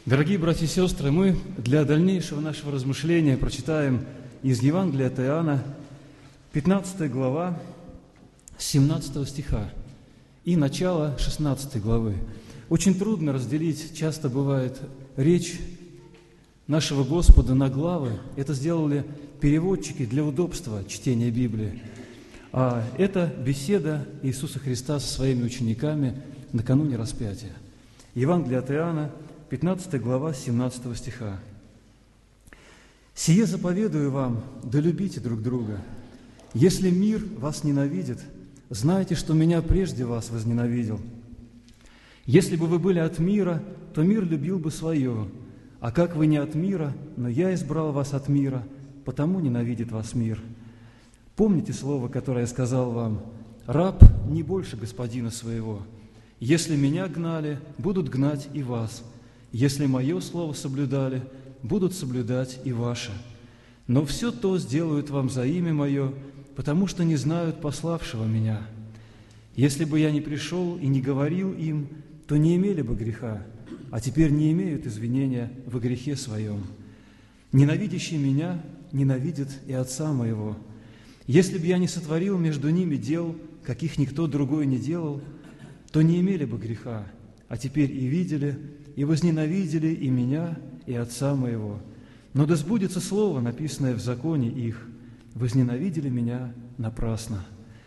Дорогие братья и сестры, мы для дальнейшего нашего размышления прочитаем из Евангелия от Иоанна, 15 глава, 17 стиха и начало 16 главы. Очень трудно разделить, часто бывает, речь нашего Господа на главы. Это сделали переводчики для удобства чтения Библии. А это беседа Иисуса Христа со своими учениками накануне распятия. Евангелие от Иоанна, 15 глава, 17 стиха. «Сие заповедую вам, да любите друг друга. Если мир вас ненавидит, знайте, что меня прежде вас возненавидел. Если бы вы были от мира, то мир любил бы свое. А как вы не от мира, но я избрал вас от мира, потому ненавидит вас мир. Помните слово, которое я сказал вам: раб не больше господина своего. Если меня гнали, будут гнать и вас. Если мое слово соблюдали, будут соблюдать и ваше. Но все то сделают вам за имя мое, потому что не знают пославшего меня. Если бы я не пришел и не говорил им, то не имели бы греха, а теперь не имеют извинения во грехе своем. Ненавидящий меня ненавидит и Отца моего. Если бы я не сотворил между ними дел, каких никто другой не делал, то не имели бы греха, а теперь и видели, и возненавидели и меня, и Отца моего. Но да сбудется слово, написанное в законе их: возненавидели меня напрасно.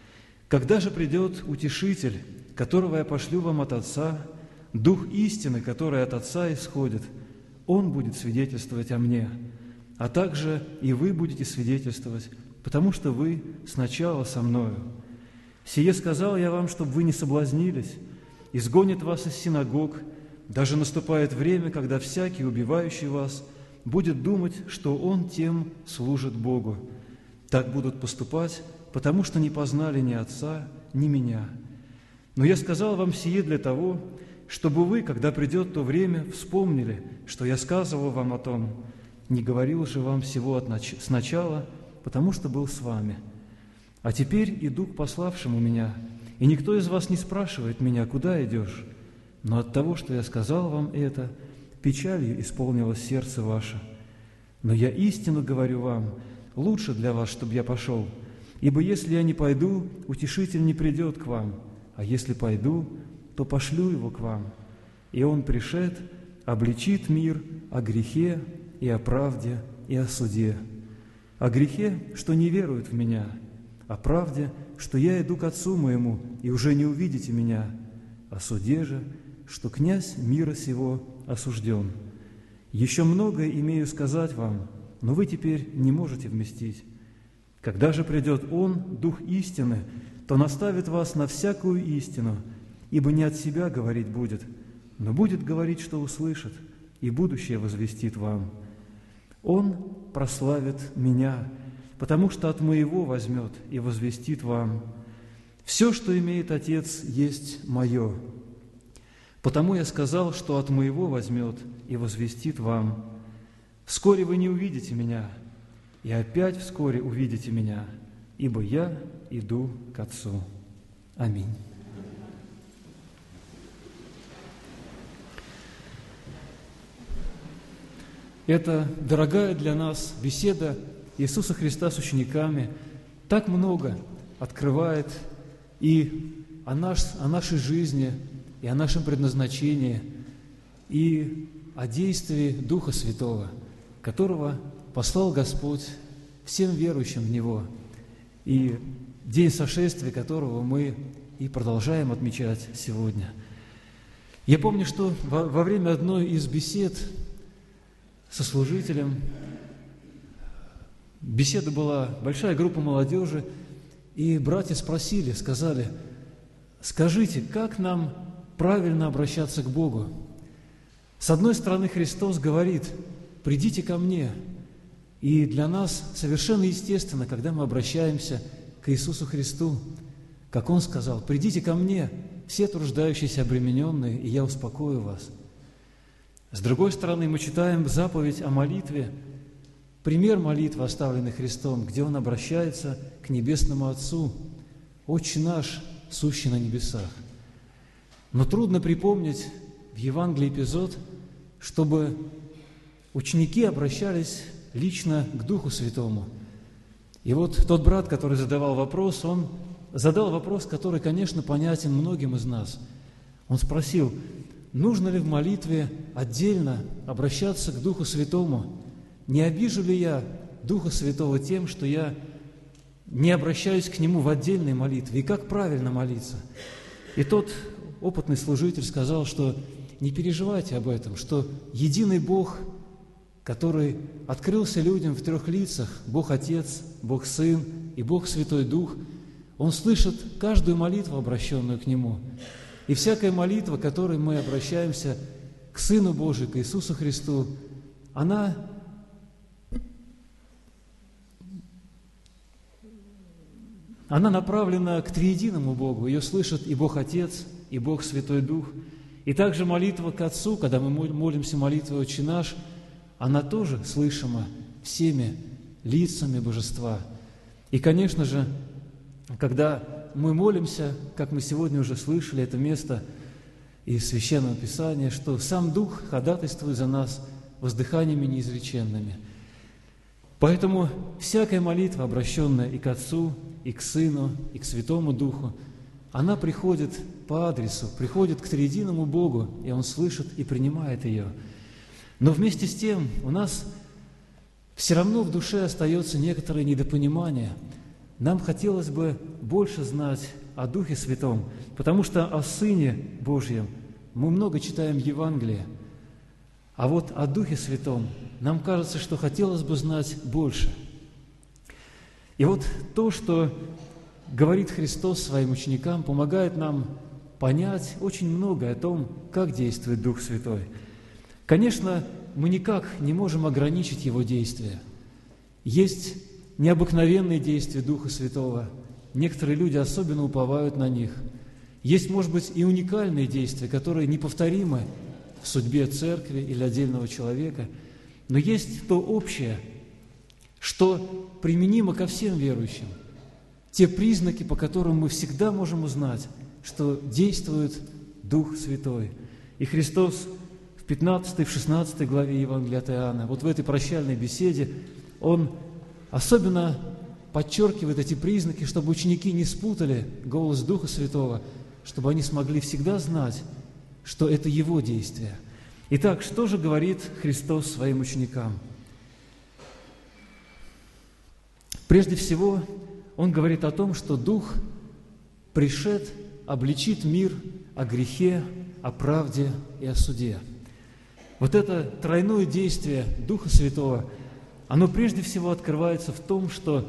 Когда же придет Утешитель, которого я пошлю вам от Отца, Дух истины, который от Отца исходит, Он будет свидетельствовать о Мне, а также и вы будете свидетельствовать, потому что вы сначала со Мною. Сие сказал я вам, чтобы вы не соблазнились. Изгонит вас из синагог, даже наступает время, когда всякий, убивающий вас, будет думать, что он тем служит Богу. Так будут поступать, потому что не познали ни Отца, ни Меня. Но я сказал вам сие для того, чтобы вы, когда придет то время, вспомнили, что я сказывал вам о том. Не говорил же вам всего сначала, потому что был с вами. А теперь иду к пославшему Меня, и никто из вас не спрашивает Меня, куда идешь? Но от того, что я сказал вам это, печалью исполнилось сердце ваше. Но я истину говорю вам, лучше для вас, чтобы я пошел, ибо если я не пойду, Утешитель не придет к вам, а если пойду, то пошлю его к вам. И он, пришед, обличит мир о грехе и о правде и о суде. О грехе, что не веруют в Меня, о правде, что я иду к Отцу моему, и уже не увидите Меня, о суде же, что князь мира сего осужден. Еще многое имею сказать вам, но вы теперь не можете вместить. Когда же придет Он, Дух истины, то наставит вас на всякую истину, ибо не от себя говорить будет, но будет говорить, что услышит, и будущее возвестит вам. Он прославит Меня, потому что от Моего возьмет и возвестит вам. Все, что имеет Отец, есть Мое. Потому я сказал, что от Моего возьмет и возвестит вам. Вскоре вы не увидите Меня, и опять вскоре увидите Меня, ибо я иду к Отцу. Аминь. Это дорогая для нас беседа Иисуса Христа с учениками так много открывает и о нашей жизни, и о нашем предназначении, и о действии Духа Святого, которого послал Господь всем верующим в Него, и день сошествия которого мы и продолжаем отмечать сегодня. Я помню, что во время одной из бесед со служителем, беседа была, большая группа молодежи, и братья сказали: скажите, как нам правильно обращаться к Богу? С одной стороны, Христос говорит: придите ко мне. И для нас совершенно естественно, когда мы обращаемся к Иисусу Христу, как Он сказал: придите ко мне, все труждающиеся, обремененные, и я успокою вас. С другой стороны, мы читаем заповедь о молитве, пример молитвы, оставленный Христом, где Он обращается к Небесному Отцу: «Отче наш, сущий на небесах». Но трудно припомнить в Евангелии эпизод, чтобы ученики обращались лично к Духу Святому. И вот тот брат, который задавал вопрос, он задал вопрос, который, конечно, понятен многим из нас. Он спросил, нужно ли в молитве отдельно обращаться к Духу Святому? Не обижу ли я Духа Святого тем, что я не обращаюсь к Нему в отдельной молитве? И как правильно молиться? И тот опытный служитель сказал, что не переживайте об этом, что единый Бог, который открылся людям в трех лицах, Бог Отец, Бог Сын и Бог Святой Дух, Он слышит каждую молитву, обращенную к Нему. И всякая молитва, которой мы обращаемся к Сыну Божию, к Иисусу Христу, она направлена к триединому Богу. Ее слышит и Бог Отец, и Бог Святой Дух. И также молитва к Отцу, когда мы молимся молитвой «Отче наш», она тоже слышима всеми лицами Божества. И, конечно же, когда мы молимся, как мы сегодня уже слышали, это место из Священного Писания, что сам Дух ходатайствует за нас воздыханиями неизреченными. Поэтому всякая молитва, обращенная и к Отцу, и к Сыну, и к Святому Духу, она приходит по адресу, приходит к триединому Богу, и Он слышит и принимает ее. Но вместе с тем у нас все равно в душе остается некоторое недопонимание. Нам хотелось бы больше знать о Духе Святом, потому что о Сыне Божьем мы много читаем Евангелие, а вот о Духе Святом нам кажется, что хотелось бы знать больше. И вот то, что говорит Христос своим ученикам, помогает нам понять очень многое о том, как действует Дух Святой. Конечно, мы никак не можем ограничить Его действия. Есть необыкновенные действия Духа Святого. Некоторые люди особенно уповают на них. Есть, может быть, и уникальные действия, которые неповторимы в судьбе церкви или отдельного человека. Но есть то общее, что применимо ко всем верующим. Те признаки, по которым мы всегда можем узнать, что действует Дух Святой. И Христос в 15 и в 16 главе Евангелия от Иоанна, вот в этой прощальной беседе, Он особенно подчеркивает эти признаки, чтобы ученики не спутали голос Духа Святого, чтобы они смогли всегда знать, что это Его действие. Итак, что же говорит Христос своим ученикам? Прежде всего, Он говорит о том, что Дух пришед, обличит мир о грехе, о правде и о суде. Вот это тройное действие Духа Святого, оно прежде всего открывается в том, что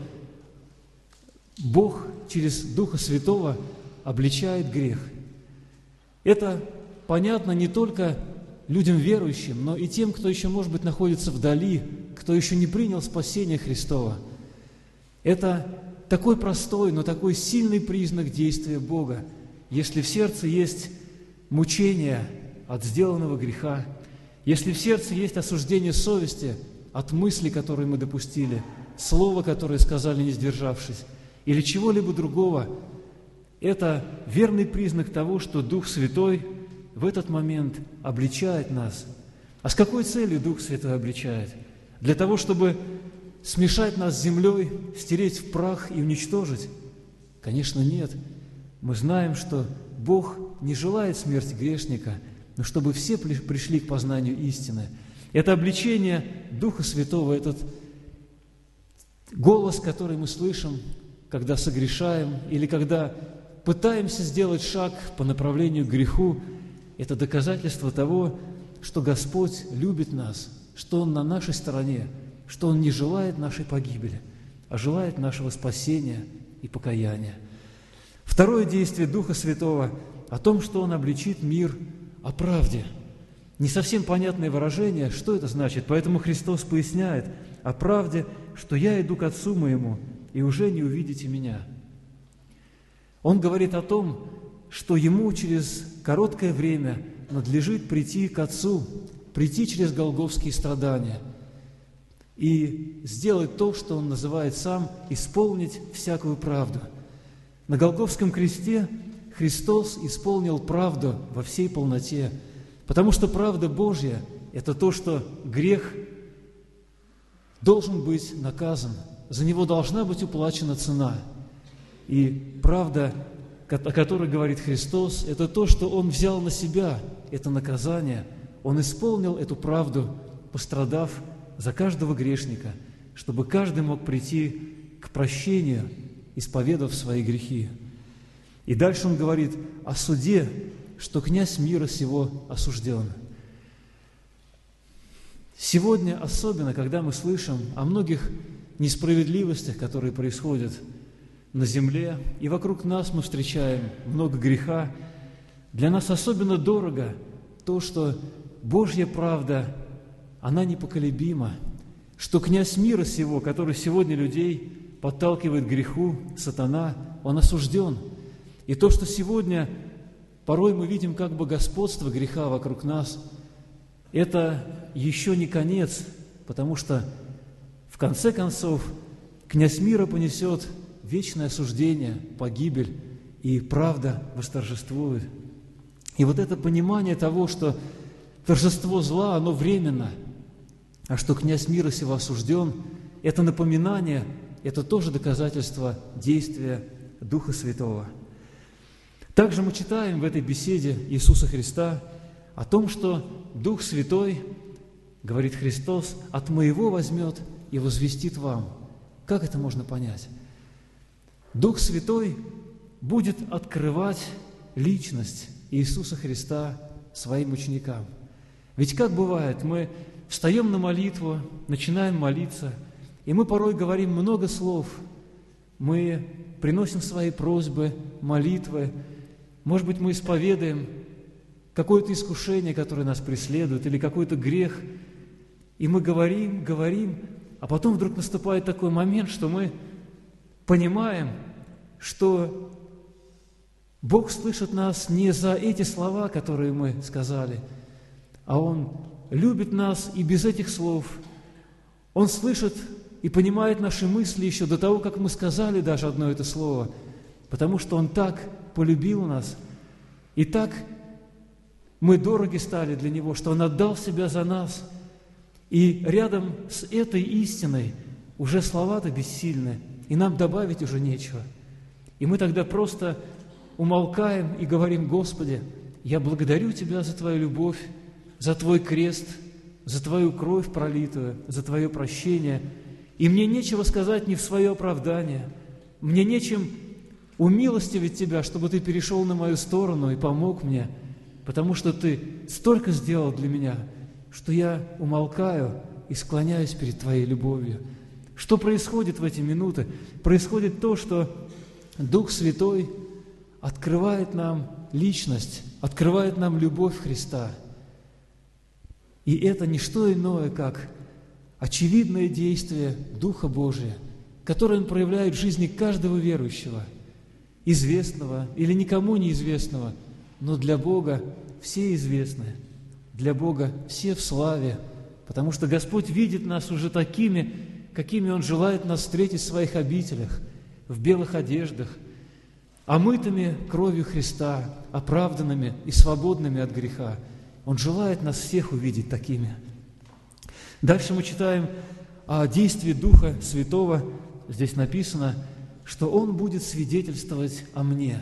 Бог через Духа Святого обличает грех. Это понятно не только людям верующим, но и тем, кто еще, может быть, находится вдали, кто еще не принял спасение Христова. Это такой простой, но такой сильный признак действия Бога. Если в сердце есть мучение от сделанного греха, если в сердце есть осуждение совести от мысли, которые мы допустили, слова, которое сказали, не сдержавшись, или чего-либо другого, это верный признак того, что Дух Святой в этот момент обличает нас. А с какой целью Дух Святой обличает? Для того, чтобы смешать нас с землей, стереть в прах и уничтожить? Конечно, нет. Мы знаем, что Бог не желает смерти грешника, но чтобы все пришли к познанию истины. Это обличение Духа Святого, этот голос, который мы слышим, когда согрешаем или когда пытаемся сделать шаг по направлению к греху, это доказательство того, что Господь любит нас, что Он на нашей стороне, что Он не желает нашей погибели, а желает нашего спасения и покаяния. Второе действие Духа Святого о том, что Он обличит мир о правде. Не совсем понятное выражение, что это значит, поэтому Христос поясняет о правде, что «Я иду к Отцу моему, и уже не увидите Меня». Он говорит о том, что Ему через короткое время надлежит прийти к Отцу, прийти через голгофские страдания и сделать то, что Он называет сам, исполнить всякую правду. На Голгофском кресте Христос исполнил правду во всей полноте, потому что правда Божья – это то, что грех должен быть наказан, за него должна быть уплачена цена. И правда, о которой говорит Христос, это то, что Он взял на себя это наказание, Он исполнил эту правду, пострадав за каждого грешника, чтобы каждый мог прийти к прощению, исповедав свои грехи. И дальше Он говорит о суде, что князь мира сего осужден. Сегодня, особенно, когда мы слышим о многих несправедливостях, которые происходят на земле, и вокруг нас мы встречаем много греха, для нас особенно дорого то, что Божья правда, она непоколебима, что князь мира сего, который сегодня людей подталкивает к греху, сатана, он осужден. И то, что сегодня порой мы видим как бы господство греха вокруг нас, это еще не конец, потому что в конце концов князь мира понесет вечное осуждение, погибель, и правда восторжествует. И вот это понимание того, что торжество зла, оно временно, а что князь мира сего осужден, это напоминание, это тоже доказательство действия Духа Святого. Также мы читаем в этой беседе Иисуса Христа о том, что Дух Святой, говорит Христос, от Моего возьмет и возвестит вам. Как это можно понять? Дух Святой будет открывать личность Иисуса Христа своим ученикам. Ведь как бывает, мы встаем на молитву, начинаем молиться, и мы порой говорим много слов, мы приносим свои просьбы, молитвы, может быть, мы исповедуем какое-то искушение, которое нас преследует, или какой-то грех, и мы говорим, а потом вдруг наступает такой момент, что мы понимаем, что Бог слышит нас не за эти слова, которые мы сказали, а Он любит нас и без этих слов. Он слышит и понимает наши мысли еще до того, как мы сказали даже одно это слово, потому что Он так полюбил нас, и так мы дороги стали для Него, что Он отдал Себя за нас. И рядом с этой истиной уже слова-то бессильны, и нам добавить уже нечего. И мы тогда просто умолкаем и говорим: Господи, я благодарю Тебя за Твою любовь, за Твой крест, за Твою кровь пролитую, за Твое прощение. И мне нечего сказать ни в свое оправдание, мне нечем умилостивить Тебя, чтобы Ты перешел на мою сторону и помог мне, потому что Ты столько сделал для меня, что я умолкаю и склоняюсь перед Твоей любовью. Что происходит в эти минуты? Происходит то, что Дух Святой открывает нам личность, открывает нам любовь Христа. И это не что иное, как очевидное действие Духа Божия, которое Он проявляет в жизни каждого верующего, известного или никому неизвестного, но для Бога все известны, для Бога все в славе, потому что Господь видит нас уже такими, какими Он желает нас встретить в своих обителях, в белых одеждах, омытыми кровью Христа, оправданными и свободными от греха. Он желает нас всех увидеть такими. Дальше мы читаем о действии Духа Святого. Здесь написано, что Он будет свидетельствовать о мне.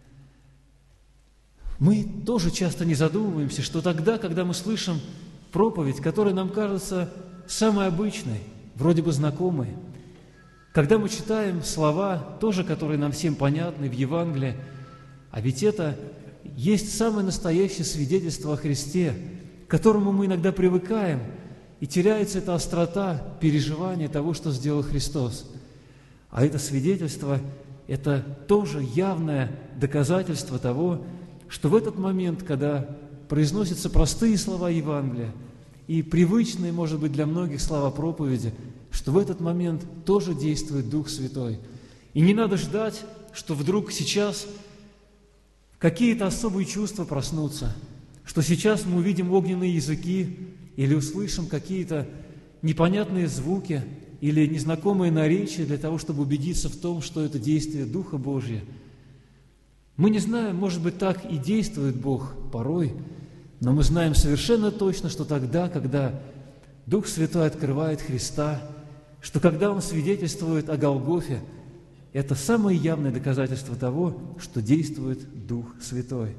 Мы тоже часто не задумываемся, что тогда, когда мы слышим проповедь, которая нам кажется самой обычной, вроде бы знакомой, когда мы читаем слова, тоже которые нам всем понятны в Евангелии, а ведь это есть самое настоящее свидетельство о Христе, к которому мы иногда привыкаем, и теряется эта острота переживания того, что сделал Христос. А это свидетельство – это тоже явное доказательство того, что в этот момент, когда произносятся простые слова Евангелия и привычные, может быть, для многих слова проповеди, что в этот момент тоже действует Дух Святой. И не надо ждать, что вдруг сейчас какие-то особые чувства проснутся, что сейчас мы увидим огненные языки или услышим какие-то непонятные звуки или незнакомые наречия для того, чтобы убедиться в том, что это действие Духа Божия. Мы не знаем, может быть, так и действует Бог порой, Но мы знаем совершенно точно, что тогда, когда Дух Святой открывает Христа, что когда Он свидетельствует о Голгофе, это самое явное доказательство того, что действует Дух Святой.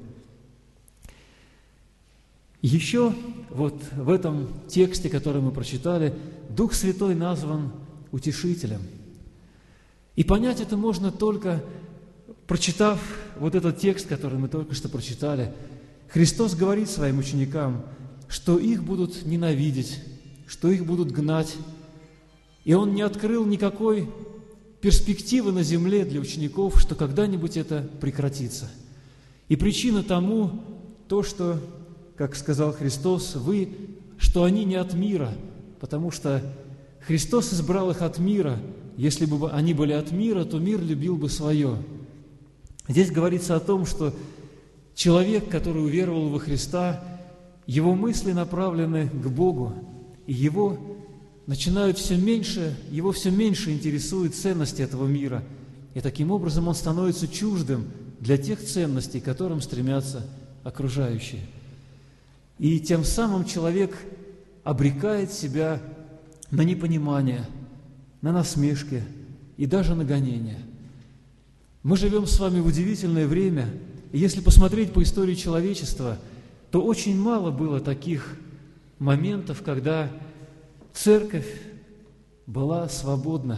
Еще вот в этом тексте, который мы прочитали, Дух Святой назван утешителем. И понять это можно только, прочитав вот этот текст, который мы только что прочитали. Христос говорит своим ученикам, что их будут ненавидеть, что их будут гнать. И Он не открыл никакой перспективы на земле для учеников, что когда-нибудь это прекратится. И причина тому то, что, как сказал Христос, что они не от мира, потому что Христос избрал их от мира. Если бы они были от мира, то мир любил бы свое. Здесь говорится о том, что человек, который уверовал во Христа, его мысли направлены к Богу, и его все меньше интересуют ценности этого мира. И таким образом он становится чуждым для тех ценностей, к которым стремятся окружающие. И тем самым человек обрекает себя на непонимание, на насмешки и даже на гонения. Мы живем с вами в удивительное время, и если посмотреть по истории человечества, то очень мало было таких моментов, когда церковь была свободна.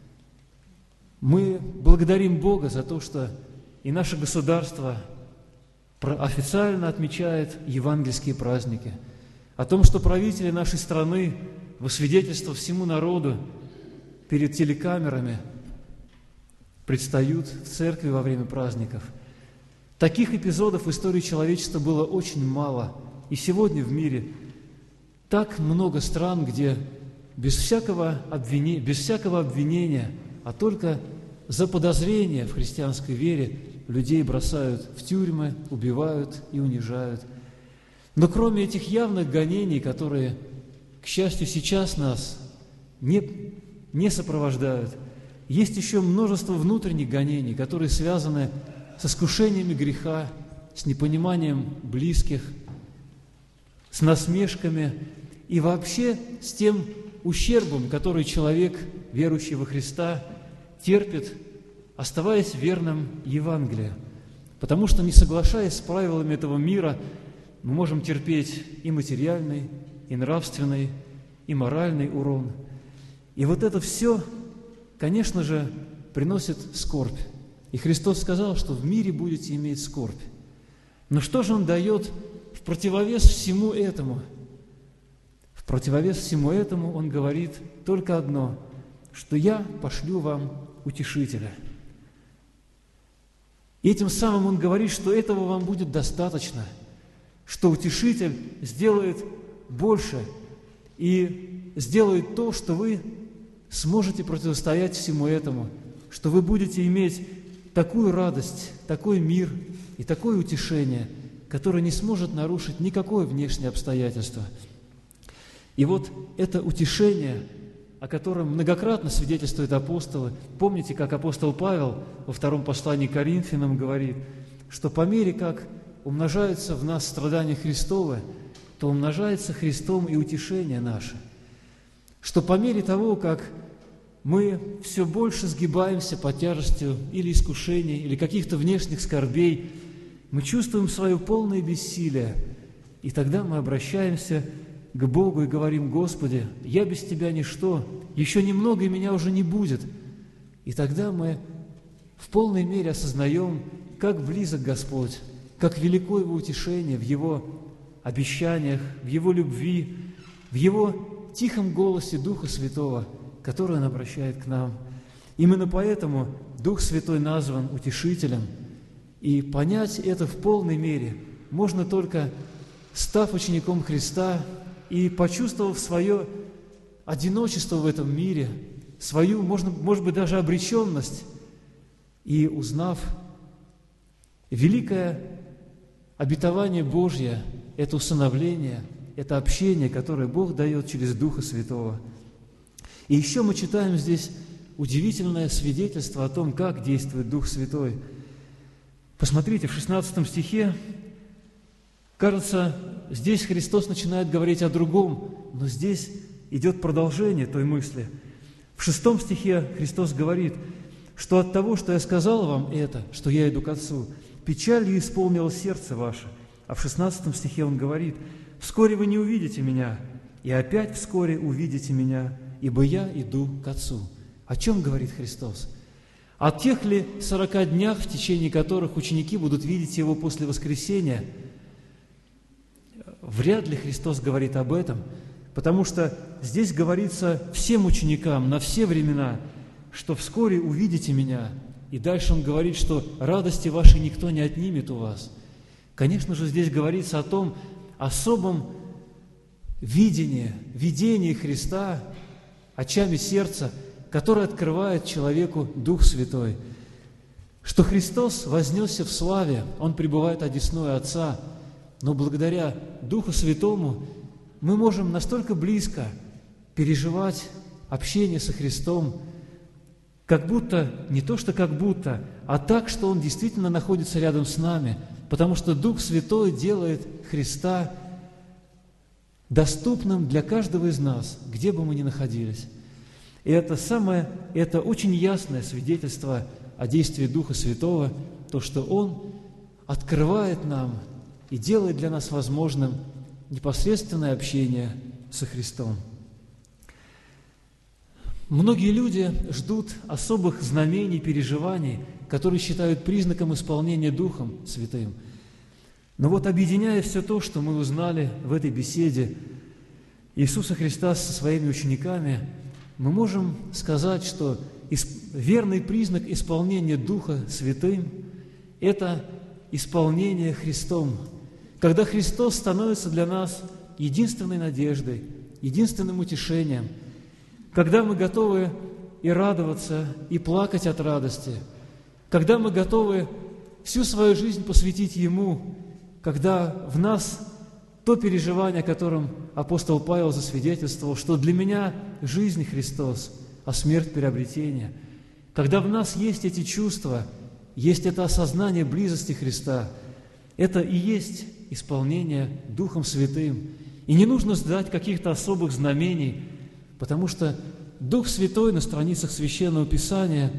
Мы благодарим Бога за то, что и наше государство официально отмечает евангельские праздники, о том, что правители нашей страны во свидетельство всему народу перед телекамерами предстают в церкви во время праздников. Таких эпизодов в истории человечества было очень мало. И сегодня в мире так много стран, где без всякого обвинения, а только за подозрение в христианской вере людей бросают в тюрьмы, убивают и унижают. Но кроме этих явных гонений, которые, к счастью, сейчас нас не сопровождают, есть еще множество внутренних гонений, которые связаны с искушениями греха, с непониманием близких, с насмешками и вообще с тем ущербом, который человек, верующий во Христа, терпит, оставаясь верным Евангелию. Потому что, не соглашаясь с правилами этого мира, мы можем терпеть и материальный, и нравственный, и моральный урон. И вот это все, конечно же, приносит скорбь. И Христос сказал, что в мире будете иметь скорбь. Но что же Он дает в противовес всему этому? В противовес всему этому Он говорит только одно, что «Я пошлю вам утешителя». И этим самым Он говорит, что этого вам будет достаточно, что утешитель сделает больше и сделает то, что вы сможете противостоять всему этому, что вы будете иметь такую радость, такой мир и такое утешение, которое не сможет нарушить никакое внешнее обстоятельство. И вот это утешение, о котором многократно свидетельствуют апостолы, помните, как апостол Павел во втором послании к Коринфянам говорит, что по мере, как умножаются в нас страдания Христовы, то умножается Христом и утешение наше. Что по мере того, как мы все больше сгибаемся под тяжестью или искушений, или каких-то внешних скорбей, мы чувствуем свое полное бессилие, и тогда мы обращаемся к Богу и говорим: «Господи, я без Тебя ничто, еще немного, и меня уже не будет». И тогда мы в полной мере осознаем, как близок Господь, как велико Его утешение в Его обещаниях, в Его любви, в Его тихом голосе Духа Святого, который Он обращает к нам. Именно поэтому Дух Святой назван утешителем, и понять это в полной мере можно только став учеником Христа и почувствовав свое одиночество в этом мире, свою, может быть, даже обреченность, и узнав великое обетование Божье, это усыновление, это общение, которое Бог дает через Духа Святого. И еще мы читаем здесь удивительное свидетельство о том, как действует Дух Святой. Посмотрите, в 16 стихе Кажется, здесь Христос начинает говорить о другом, но здесь идет продолжение той мысли. В 6 стихе Христос говорит, что от того, что я сказал вам это, что я иду к Отцу, печалью исполнилось сердце ваше. А в 16 стихе Он говорит, «Вскоре вы не увидите Меня, и опять вскоре увидите Меня, ибо я иду к Отцу». О чем говорит Христос? О тех ли 40 днях, в течение которых ученики будут видеть Его после воскресения? Вряд ли Христос говорит об этом, потому что здесь говорится всем ученикам на все времена, что вскоре увидите Меня. И дальше Он говорит, что радости вашей никто не отнимет у вас. Конечно же, здесь говорится о том особом видении Христа очами сердца, которое открывает человеку Дух Святой, что Христос вознесся в славе, Он пребывает одесную Отца, но благодаря Духу Святому мы можем настолько близко переживать общение со Христом, как будто, не то что как будто, а так, что Он действительно находится рядом с нами, потому что Дух Святой делает Христа доступным для каждого из нас, где бы мы ни находились. И это очень ясное свидетельство о действии Духа Святого, то, что Он открывает нам и делает для нас возможным непосредственное общение со Христом. Многие люди ждут особых знамений, переживаний, которые считают признаком исполнения Духом Святым. Но вот объединяя все то, что мы узнали в этой беседе Иисуса Христа со своими учениками, мы можем сказать, что верный признак исполнения Духа Святым – это исполнение Христом. Когда Христос становится для нас единственной надеждой, единственным утешением, когда мы готовы и радоваться, и плакать от радости, когда мы готовы всю свою жизнь посвятить Ему, когда в нас то переживание, о котором апостол Павел засвидетельствовал, что для меня жизнь Христос, а смерть приобретение. Когда в нас есть эти чувства, есть это осознание близости Христа, это и есть исполнение Духом Святым. И не нужно ждать каких-то особых знамений, потому что Дух Святой на страницах Священного Писания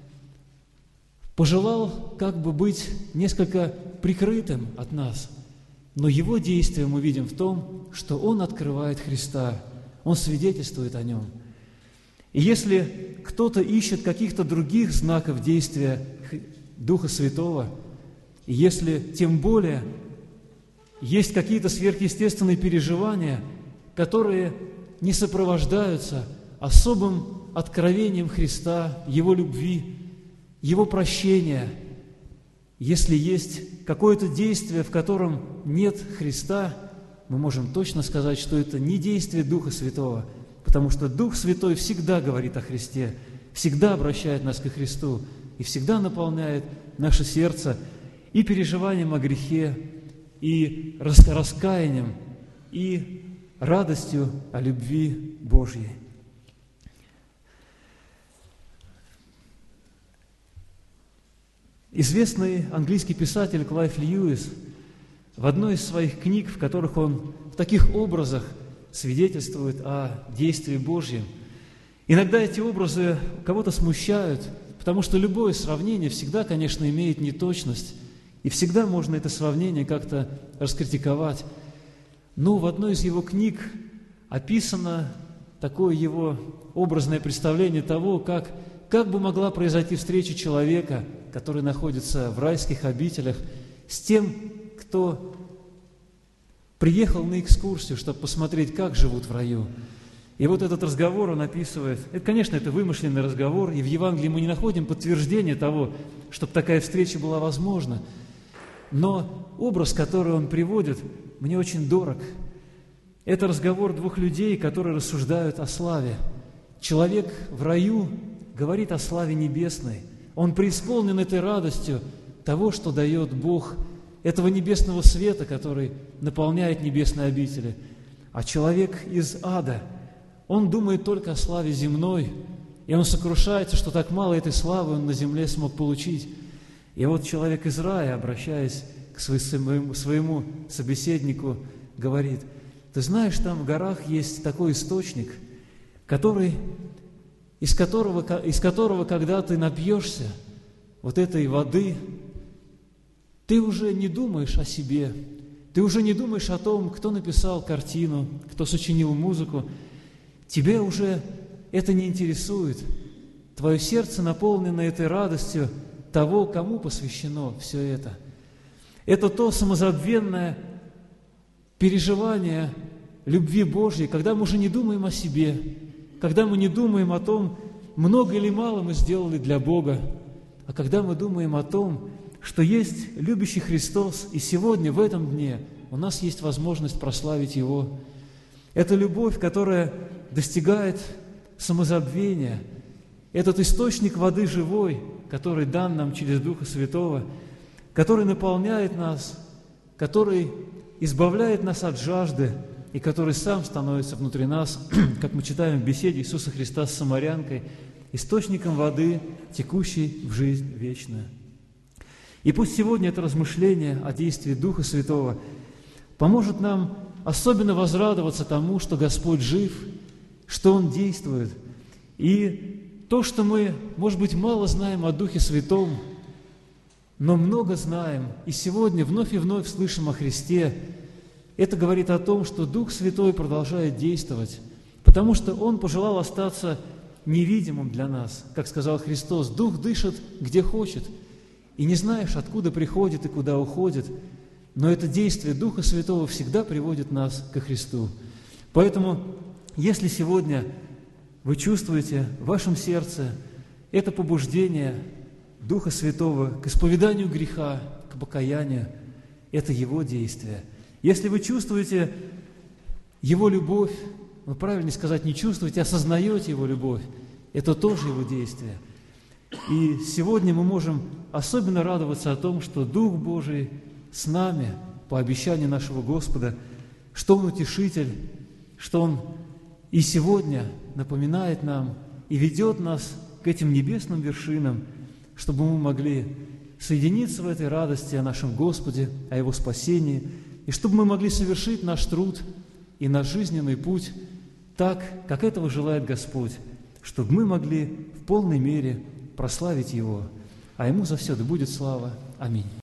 пожелал как бы быть несколько прикрытым от нас. Но Его действие мы видим в том, что Он открывает Христа, Он свидетельствует о Нем. И если кто-то ищет каких-то других знаков действия Духа Святого, и если тем более есть какие-то сверхъестественные переживания, которые не сопровождаются особым откровением Христа, Его любви, Его прощения, если есть какое-то действие, в котором нет Христа, мы можем точно сказать, что это не действие Духа Святого, потому что Дух Святой всегда говорит о Христе, всегда обращает нас ко Христу и всегда наполняет наше сердце и переживанием о грехе, и раскаянием, и радостью о любви Божьей. Известный английский писатель Клайв Льюис в одной из своих книг, в которых он в таких образах свидетельствует о действии Божьем, иногда эти образы кого-то смущают, потому что любое сравнение всегда, конечно, имеет неточность, и всегда можно это сравнение как-то раскритиковать. Но в одной из его книг описано такое его образное представление того, как бы могла произойти встреча человека, который находится в райских обителях, с тем, кто приехал на экскурсию, чтобы посмотреть, как живут в раю. И вот этот разговор он описывает. Конечно, это вымышленный разговор, и в Евангелии мы не находим подтверждения того, чтобы такая встреча была возможна. Но образ, который он приводит, мне очень дорог. Это разговор двух людей, которые рассуждают о славе. Человек в раю говорит о славе небесной. Он преисполнен этой радостью того, что дает Бог, этого небесного света, который наполняет небесные обители. А человек из ада, он думает только о славе земной, и он сокрушается, что так мало этой славы он на земле смог получить. И вот человек из рая, обращаясь к своему собеседнику, говорит: «Ты знаешь, там в горах есть такой источник, из которого, когда ты напьешься вот этой воды, ты уже не думаешь о себе, ты уже не думаешь о том, кто написал картину, кто сочинил музыку, тебя уже это не интересует. Твое сердце наполнено этой радостью того, кому посвящено все это. Это то самозабвенное переживание любви Божьей, когда мы уже не думаем о себе, когда мы не думаем о том, много или мало мы сделали для Бога, а когда мы думаем о том, что есть любящий Христос, и сегодня, в этом дне, у нас есть возможность прославить Его. Это любовь, которая достигает самозабвения, этот источник воды живой, который дан нам через Духа Святого, который наполняет нас, который избавляет нас от жажды и который сам становится внутри нас, как мы читаем в беседе Иисуса Христа с самарянкой, источником воды, текущей в жизнь вечную. И пусть сегодня это размышление о действии Духа Святого поможет нам особенно возрадоваться тому, что Господь жив, что Он действует. И то, что мы, может быть, мало знаем о Духе Святом, но много знаем, и сегодня вновь и вновь слышим о Христе, это говорит о том, что Дух Святой продолжает действовать, потому что Он пожелал остаться невидимым для нас. Как сказал Христос, Дух дышит, где хочет, и не знаешь, откуда приходит и куда уходит, но это действие Духа Святого всегда приводит нас ко Христу. Поэтому, если сегодня вы чувствуете в вашем сердце это побуждение Духа Святого к исповеданию греха, к покаянию, это Его действие. Если вы чувствуете Его любовь, ну, правильнее сказать, не чувствуете, а осознаете Его любовь, это тоже Его действие. И сегодня мы можем особенно радоваться о том, что Дух Божий с нами, по обещанию нашего Господа, что Он утешитель, что Он и сегодня напоминает нам и ведет нас к этим небесным вершинам, чтобы мы могли соединиться в этой радости о нашем Господе, о Его спасении, и чтобы мы могли совершить наш труд и наш жизненный путь так, как этого желает Господь, чтобы мы могли в полной мере прославить Его. А Ему завсегда будет слава. Аминь.